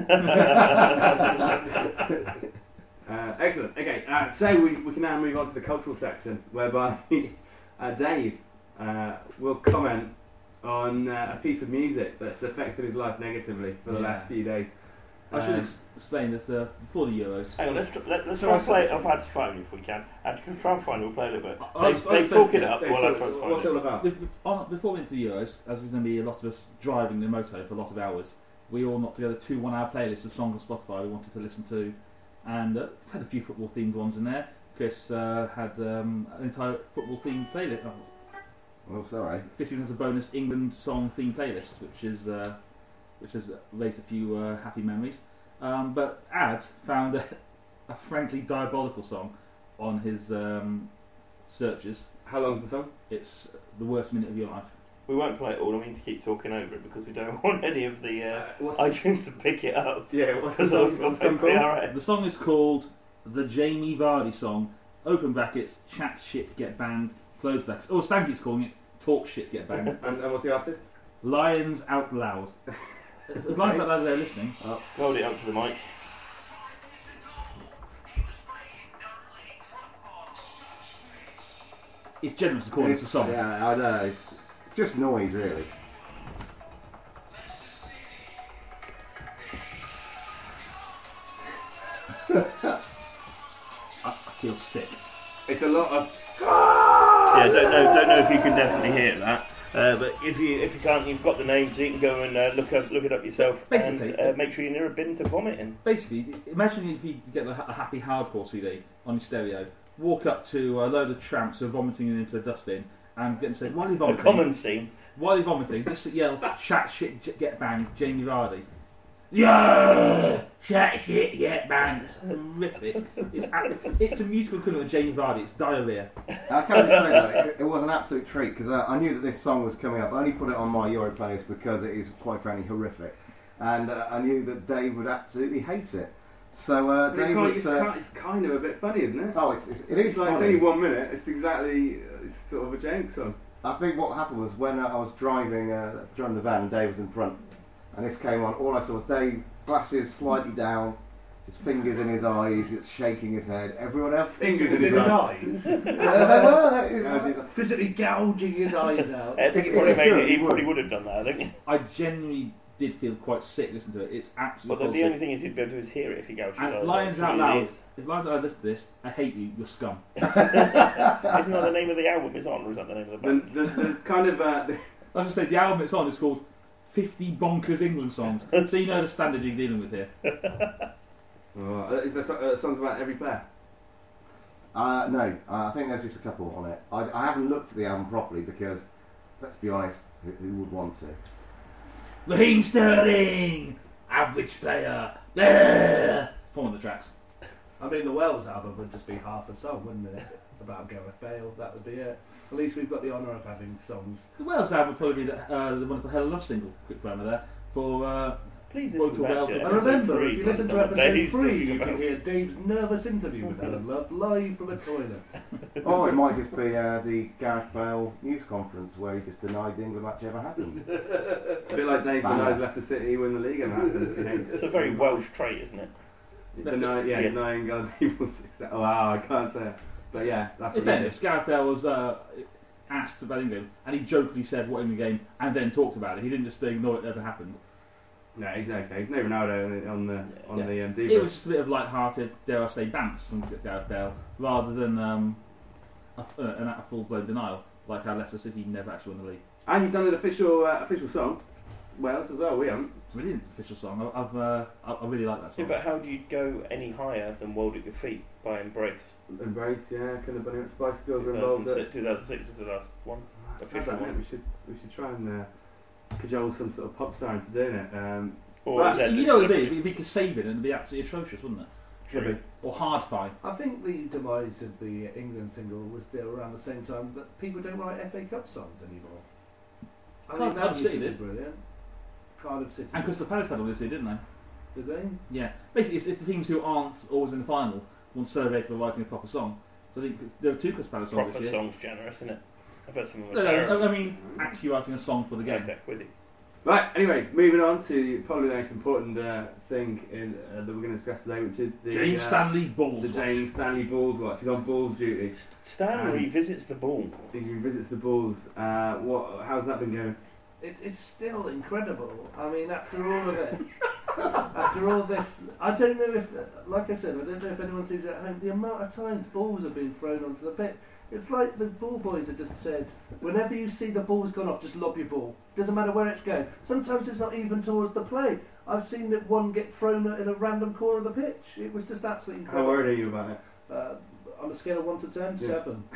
Excellent. Okay, so we can now move on to the cultural section, whereby Dave will comment on a piece of music that's affected his life negatively for the last few days. I should explain that before the Euros. Hang on, let's try and play it off Ad's phone if we can. Ad, can try and find it, we'll play a little bit. I'll Let's talk it up Dave, while I so try to find what's it it. all about? Before we went to the Euros, as there's going to be a lot of us driving the moto for a lot of hours, we all knocked together 2 1-hour playlists of songs on Spotify we wanted to listen to, and had a few football themed ones in there. Chris had an entire football themed playlist. Oh, sorry. Chris even has a bonus England song themed playlist, which has raised a few happy memories. But Ad found a frankly diabolical song on his searches. How long's the song? It's the worst minute of your life. We won't play it all, I mean to keep talking over it because we don't want any of the What's iTunes to pick it up. Yeah, what's the Because song? I've got What's the song called? PRS. The song is called the Jamie Vardy song. Open brackets, chat shit get banned. Close brackets. Oh, Stanky's calling it talk shit get banned. And what's the artist? Lions Out Loud. If Lions Out Loud, they're listening. Hold it up to the mic. It's generous to call this a song. Yeah, I know. It's just noise, really. I feel sick. It's a lot of. Yeah, don't know if you can definitely hear that. But if you can't, you've got the names. You can go and look it up yourself, Basically, and make sure you're near a bin to vomit in. Basically, imagine if you get a happy hardcore CD on your stereo, walk up to a load of tramps who are vomiting into a dustbin, and get them to say, "While you're A vomiting, common scene. while you're vomiting, just yell, chat shit get banged, Jamie Vardy." Yeah, chat shit get banged. It's horrific. It's a musical equivalent of Jamie Vardy. It's diarrhea. I can say though, it was an absolute treat because I knew that this song was coming up. I only put it on my Euro playlist because it is quite frankly horrific, and I knew that Dave would absolutely hate it. So But Dave was. it's kind of a bit funny, isn't it? Oh, it is It's like it's funny. only 1 minute. It's exactly it's sort of a joke song. I think what happened was when I was driving the van and Dave was in front, and this came on. All I saw was Dave, glasses slightly down, his fingers in his eyes, it's shaking his head. Everyone else Fingers in In his his eyes. eyes, They were. That is, physically gouging his eyes out. I think It he probably was made good, it. He it probably would. would have done that. I think. I genuinely did feel quite sick listening to it. It's But absolutely the only thing is, he'd be able to hear it if he gouged his eyes. And Lions That's Out what it Loud. is. If Lions Out Loud listen to this, I hate you. You're scum. Isn't that the name of the album is on, or is that the name of the band? The kind of I'll just say the album it's on is called 50 Bonkers England Songs. So you know the standard you're dealing with here. is there songs about every player? no, I think there's just a couple on it. I haven't looked at the album properly because, let's be honest, who would want to? Raheem Sterling, average player. It's one of the tracks. I mean, the Wells album would just be half a song, wouldn't it? About Gareth Bale, that would be it. At least we've got the honour of having songs. The Wales album would probably be the wonderful Hell of Love single. Quick grammar there for. Please Local listen back Wales- to And And episode remember, 3 if you to listen to understand what episode Dave's 3, talking you can about. hear Dave's nervous interview with Helen Love live from a toilet. Or it might just be the Gareth Bale news conference where he just denied the England match ever happened. A bit like Dave denies Leicester City win the league and happens. It's a very Welsh trait, isn't it? Denying other people's success. Oh, wow, I can't say it. But yeah, that's In what he fairness, Gareth Bale was asked about England, and he jokingly said what in the game, and then talked about it. He didn't just ignore it ever happened. did. No, he's okay. He's no Ronaldo on the Yeah. debrief. It was just a bit of light-hearted, dare I say, bants from Gareth Bale, rather than a full-blown denial, like how Leicester City never actually won the league. And you've done an official song, Wales as well. We haven't. It's a really official song. I really like that Yeah, song. but how do you go any higher than World at Your Feet by Embrace? Embrace, yeah. Can the Bunny and Spice Girls were involved? 2006 is the last one. I Official don't know, one. we should try and cajole some sort of pop star into doing it. Or But is that You just know what it'd celebrity? be? It'd be Kasabian, and it'd be absolutely atrocious, wouldn't it? Should be. Or Hardfine. I think the demise of the England single was there around the same time that people don't write FA Cup songs anymore. I mean, that Cardiff used to City be did. brilliant. Cardiff City. And Crystal Palace had all this, didn't they? Did they? Yeah. Basically, it's the teams who aren't always in the final once celebrated by writing a proper song. So I think there were 2 Crystal Palace songs Proper this year. song's generous, isn't it? I've heard some of them. No, I mean actually writing a song for the game. Okay, with you. Right, anyway, moving on to probably the most important thing that we're going to discuss today, which is the James Stanley Balls the James Stanley Balls watch. He's on Balls duty. Stan And- revisits the ball. He visits the Balls. How's that been going? It's still incredible. I mean, after all of it, after all this, I don't know if, like I said, I don't know if anyone sees it at home. The amount of times balls have been thrown onto the pitch. It's like the ball boys have just said, whenever you see the ball's gone off, just lob your ball. Doesn't matter where it's going. Sometimes it's not even towards the play. I've seen that one get thrown in a random corner of the pitch. It was just absolutely How incredible. worried are you about it? On a scale of 1 to 10, Yeah. 7.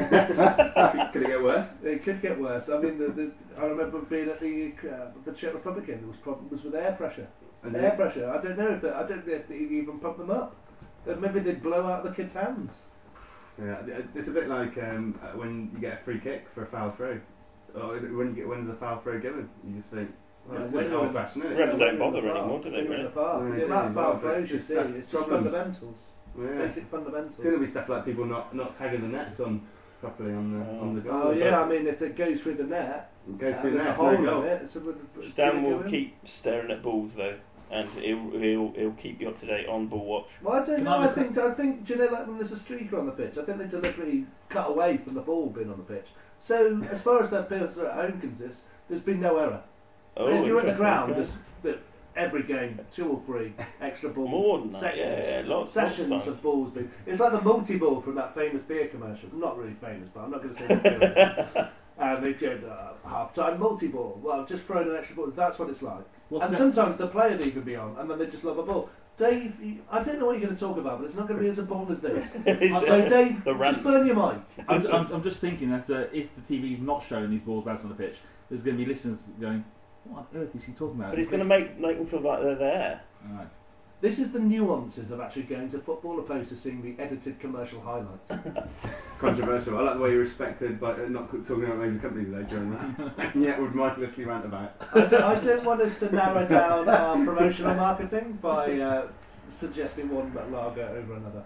Could it get worse? It could get worse. I mean, I remember being at the Czech Republic game. There was problems with air pressure. And Air pressure. I don't know if they even pump them up. Maybe they'd blow out the kids' hands. Yeah, it's a bit like when you get a free kick for a foul throw, or when there's a foul throw given, you just think, well, Yeah, it's when a bit you're- old-fashioned, isn't Refs it? don't bother anymore, do they, When you're in really? the park. No, The they amount of don't, foul but throws it's you just see, that's it's just problems. fundamentals. Yeah. Basic fundamentals. It's going to be stuff like people not tagging the nets on properly on the goal. Oh yeah, I mean if it goes through the net, It goes through there's the a net, hole no in goal. it. Stan will keep staring at balls though, and he'll keep you up to date on ball watch. Well, I don't Can know. I I look think. Do you know, like when there's a streaker on the pitch, I think they deliberately cut away from the ball being on the pitch. So as far as their players at home consists, there's been no error. Oh, But if you're at the interesting, ground, okay. there's every game 2 or 3 extra ball More than that, seconds, yeah, lots sessions of of balls being. It's like the multi-ball from that famous beer commercial. Not really famous, but I'm not going to say the beer. And they did half-time multi-ball. Well, just throwing an extra ball. That's what it's like. What's And that? sometimes the player would even be on, and then they just love a ball. Dave, I don't know what you're going to talk about, but it's not going to be as boring as this. So Dave, The rant. just burn your mic. I'm just thinking that if the TV's not showing these balls bouncing on the pitch, there's going to be listeners going, "What on earth is he talking about?" But it's going to make them feel like they're there. Alright. This is the nuances of actually going to football opposed to seeing the edited commercial highlights. Controversial. I like the way you're respected by not talking about major companies though during that, and yet would mindlessly rant about it. I don't want us to narrow down our promotional marketing by suggesting one lager over another.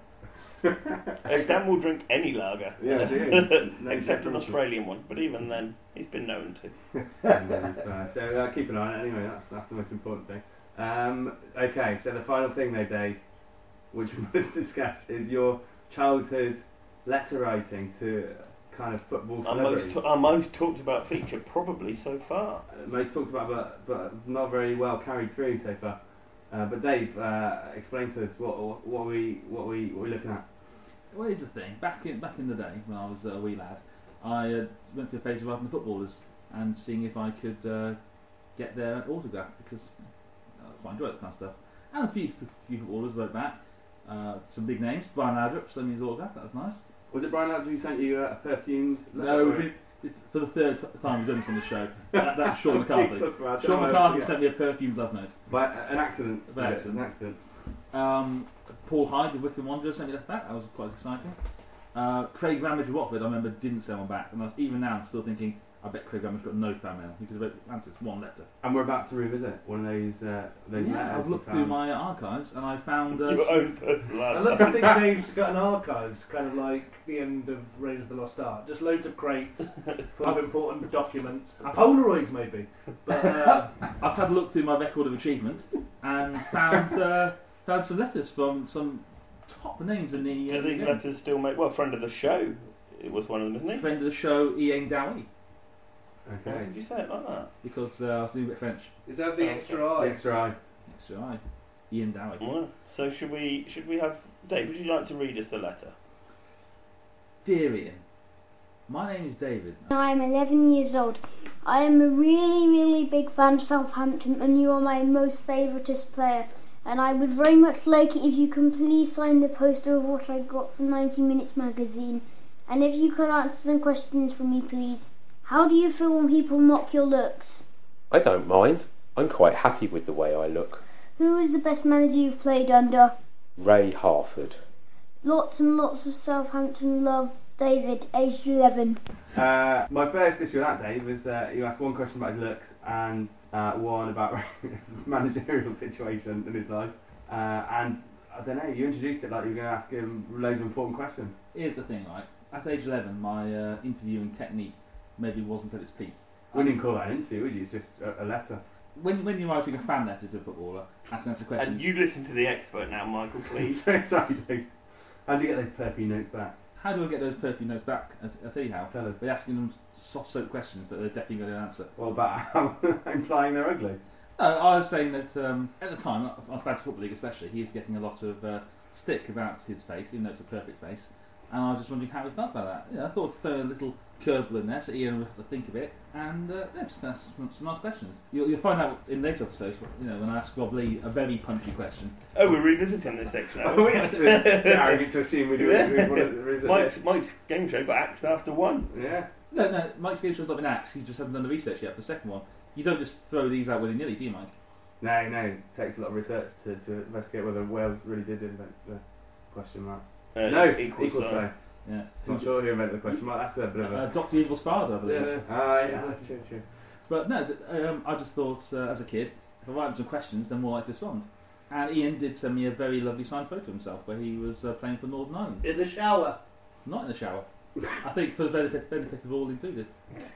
Stan will drink any lager. Yeah, I do. No Except an difference. Australian one, but even then, he's been known to. So keep an eye on it anyway. That's the most important thing. Okay, so the final thing though, Dave, which we must discuss, is your childhood letter writing to kind of football celebrities. Our most talked about feature probably so far. Most talked about, but not very well carried through so far. But Dave, explain to us what we looking at. Well, here's the thing. Back in the day, when I was a wee lad, I went through a phase of writing the footballers and seeing if I could get their autograph, because I quite enjoy that kind of stuff. And a few footballers wrote back. Some big names. Brian Laudrup sent me his autograph. That was nice. Was it Brian Laudrup who sent you a perfumed letter? No, it's for the third time he's done this on the show. That's Sean McCarthy. Sean McCarthy sent me a perfumed love note. By an accident. By Was it? accident. An accident. Paul Hyde of Wycombe Wanderers sent me that back. That was quite exciting. Craig Ramage of Watford, I remember, didn't send one back. And even now, I'm still thinking, I bet Craig Ramage got no fan mail because it answers one letter. And we're about to revisit one of those letters. Yeah, I've looked through my archives and I found. Your own personal I lager. look, I think Dave's got an archives, kind of like the end of Raiders of the Lost Ark. Just loads of crates full of important documents. Polaroids, maybe. But I've had a look through my record of achievement and found some letters from some top names in the Do these game. letters still make... Well, friend of the show, it was one of them, isn't he? Friend of the show, Ian Dowie, Why Okay. did you say it like that? because I was doing a bit French. Is that the extra eye? Extra eye. Extra I. Ian Dowie. Well, so should we have... Dave, would you like to read us the letter? Dear Ian, my name is David. I am 11 years old. I am a really, really big fan of Southampton, and you are my most favouriteest player. And I would very much like it if you can please sign the poster of what I got from 90 Minutes magazine. And if you could answer some questions for me, please. How do you feel when people mock your looks? I don't mind. I'm quite happy with the way I look. Who is the best manager you've played under? Ray Harford. Lots and lots of Southampton love. David, aged 11. My first issue of that day was you asked one question about his looks and one about managerial situation in his life. And I don't know, you introduced it like you were going to ask him loads of important questions. Here's the thing, right? At age 11, my interviewing technique maybe wasn't at its peak. We didn't call that an interview, would you? It's just a letter. When you're writing a fan letter to a footballer, asking lots of questions. And you listen to the expert now, Michael, please. Sorry, Dave. How do you get those perfume notes back? How do I get those perfume notes back? I'll tell you how. Tell us. By asking them soft soap questions that they're definitely going to answer. What about implying they're ugly? No, I was saying that at the time, on Fantasy Football League especially, he was getting a lot of stick about his face, even though it's a perfect face. And I was just wondering how he felt about that. I thought I'd throw a little curveball in there so Ian would have to think of it, and just ask some nice questions. You'll find out in later episodes, when I ask Rob Lee a very punchy question. Oh, we're revisiting this section now. Oh, yes, it's arrogant to assume we do it. We want to revisit Mike's game show got axed after one. this. Yeah. No, Mike's game show's not been axed, he just hasn't done the research yet for the second one. You don't just throw these out willy-nilly, do you, Mike? No, it takes a lot of research to investigate whether Wales really did invent the question mark. No, equal so. Yeah. Not sure who invented the question mark. That's a bit of a. Dr. Evil's father, I believe. Yeah. Yeah, that's true. But no, I just thought as a kid, if I write him some questions, then more like to respond. And Ian did send me a very lovely signed photo of himself where he was playing for Northern Ireland. In the shower. Not in the shower. I think for the benefit of all included.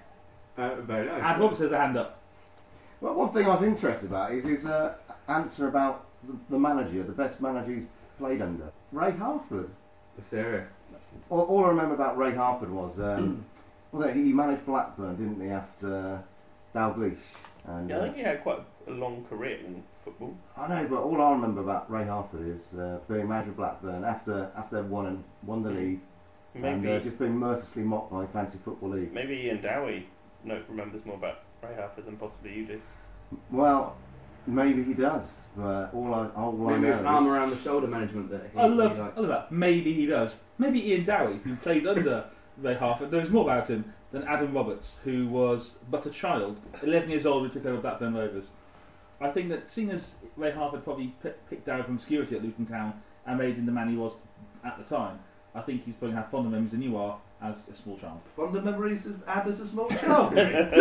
Very nice. And Robert has a hand up. Well, one thing I was interested about is his answer about the manager, the best manager he's played under. Ray Harford. Serious. All I remember about Ray Harford was, well, he managed Blackburn, didn't he, after Dalglish? And, Yeah, I think he had quite a long career in football. I know, but all I remember about Ray Harford is being manager of Blackburn after they've won the league, Maybe and just being mercilessly mocked by Fantasy Football League. maybe Ian Dowie remembers more about Ray Harford than possibly you do. Well, maybe he does, but all I Maybe know it's is arm around the shoulder management that he I love likes. that. Maybe he does. Maybe Ian Dowie, who played under Ray Harford, knows more about him than Adam Roberts, who was but a child, 11 years old, who took over Blackburn Rovers. I think that seeing as Ray Harford probably picked Dowie from obscurity at Luton Town and made him the man he was at the time, I think he's probably had fonder memories than you are as a small child. Fonder memories of Ad as a small child.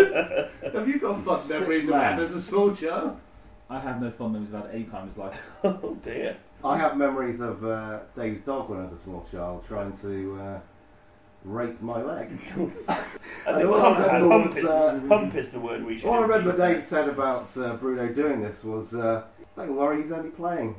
Have you got fond memories of Ad as a small child? I have no fond memories about any time in his life. Oh dear. I have memories of Dave's dog when I was a small child trying to rape my leg. I And think all I remember was, hump is the word we should all I remember use. Dave said about Bruno doing this was, don't worry, he's only playing.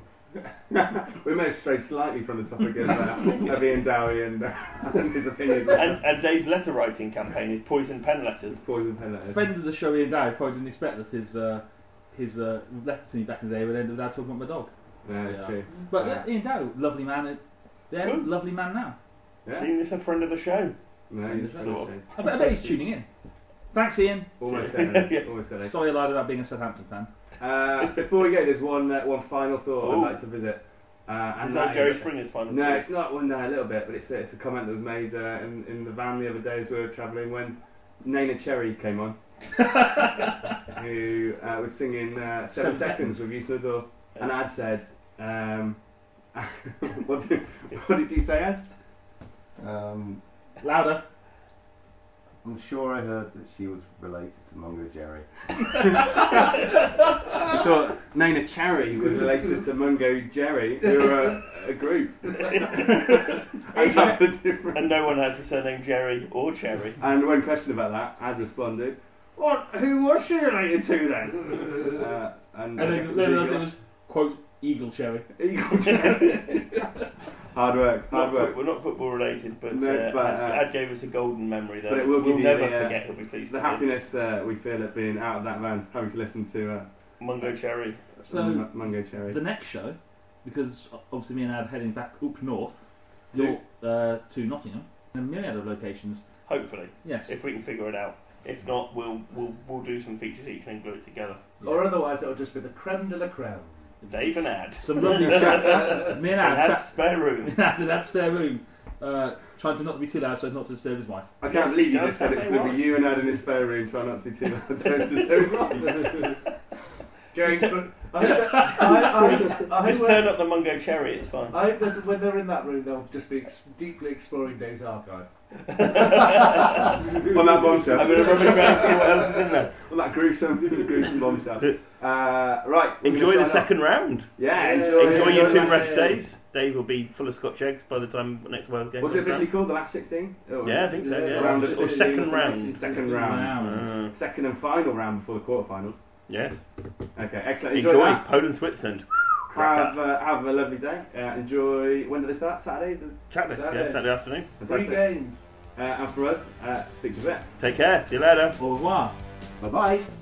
We may have strayed slightly from the topic of Ian Dowie and his opinions. And Dave's letter writing campaign is poison pen letters. Poison pen letters. Friend of the show, Ian Dowie, probably didn't expect that his letter to me back in the day would end without talking about my dog. Yeah, that's true. But Ian Dowie, lovely man then, Good. lovely man now. Yeah. Seeing this a friend of the show. No, Friend he's of the show. I bet he's tuning in. Thanks, Ian. almost silly. Almost silly. Sorry I lied about being a Southampton fan. Before we go, there's one final thought Oh. I'd like to visit. And that Jerry is- Springer's final. No, thought. it's not one a little bit, but it's a comment that was made in the van the other day as we were travelling when Nana Cherry came on, who was singing 7 Seconds with Youth Nador, and Ad said, what did he say, Ad? Louder. I'm sure I heard that she was related to Mungo Jerry. I thought Nana Cherry was related to Mungo Jerry, who are a group. And no one has the surname Jerry or Cherry. And when questioned about that, Ad responded, "What? Who was she related to then?" And then it was, quote, Eagle Cherry. Eagle Cherry. Hard work. We're not football related, but, No, but, Ad gave us a golden memory there. But it will we'll give you never the, forget. He'll be pleased. The to hear. happiness we feel at being out of that van, having to listen to Mungo Cherry. So, Mungo Cherry. The next show, because obviously me and Ad heading back up north to Nottingham, and myriad of locations. Hopefully, Yes. if we can figure it out. If not, we'll do some features each and glue it together. Or otherwise, it'll just be the creme de la creme. Dave and Ad. Some lovely chat. Me and Ad Had sat spare room. in that spare room, trying to not be too loud so as not to disturb his wife. I can't believe you Yes, just said it's going to be you and Ad in his spare room, trying not to be too loud. Going for, I Just turn up the Mungo Cherry. It's fine. I hope that when they're in that room, they'll just be deeply exploring Dave's archive. On that bombshell. I'm going to rub it around and see what else is in there. On that gruesome bombshell. Right. we're Enjoy gonna the sign off. second round. Yeah, Enjoy your 2 the last rest 16. days. Dave will be full of Scotch eggs by the time next Wales game. What's it comes officially around. called? The last 16? Yeah, I think so. Yeah, Round of or 16 second or round. Second round. Second and final round before the quarterfinals. Yes. Okay, excellent. Enjoy that. Poland, Switzerland. Have a lovely day. Enjoy. When do they start? Saturday? Chat Saturday. Yeah, Saturday afternoon. Three games. And for us, speak to you a bit. Take care. See you later. Au revoir. Bye bye.